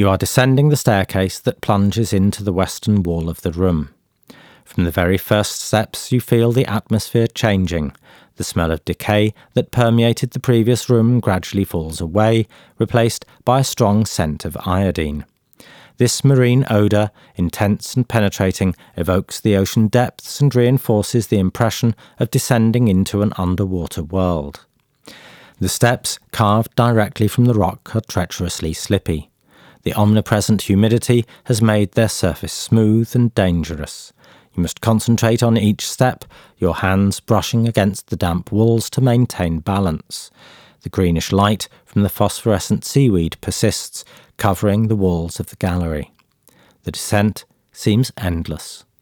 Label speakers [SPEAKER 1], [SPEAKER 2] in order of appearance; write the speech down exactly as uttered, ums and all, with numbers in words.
[SPEAKER 1] You are descending the staircase that plunges into the western wall of the room. From the very first steps you feel the atmosphere changing. The smell of decay that permeated the previous room gradually falls away, replaced by a strong scent of iodine. This marine odour, intense and penetrating, evokes the ocean depths and reinforces the impression of descending into an underwater world. The steps, carved directly from the rock, are treacherously slippy. The omnipresent humidity has made their surface smooth and dangerous. You must concentrate on each step, your hands brushing against the damp walls to maintain balance. The greenish light from the phosphorescent seaweed persists, covering the walls of the gallery. The descent seems endless.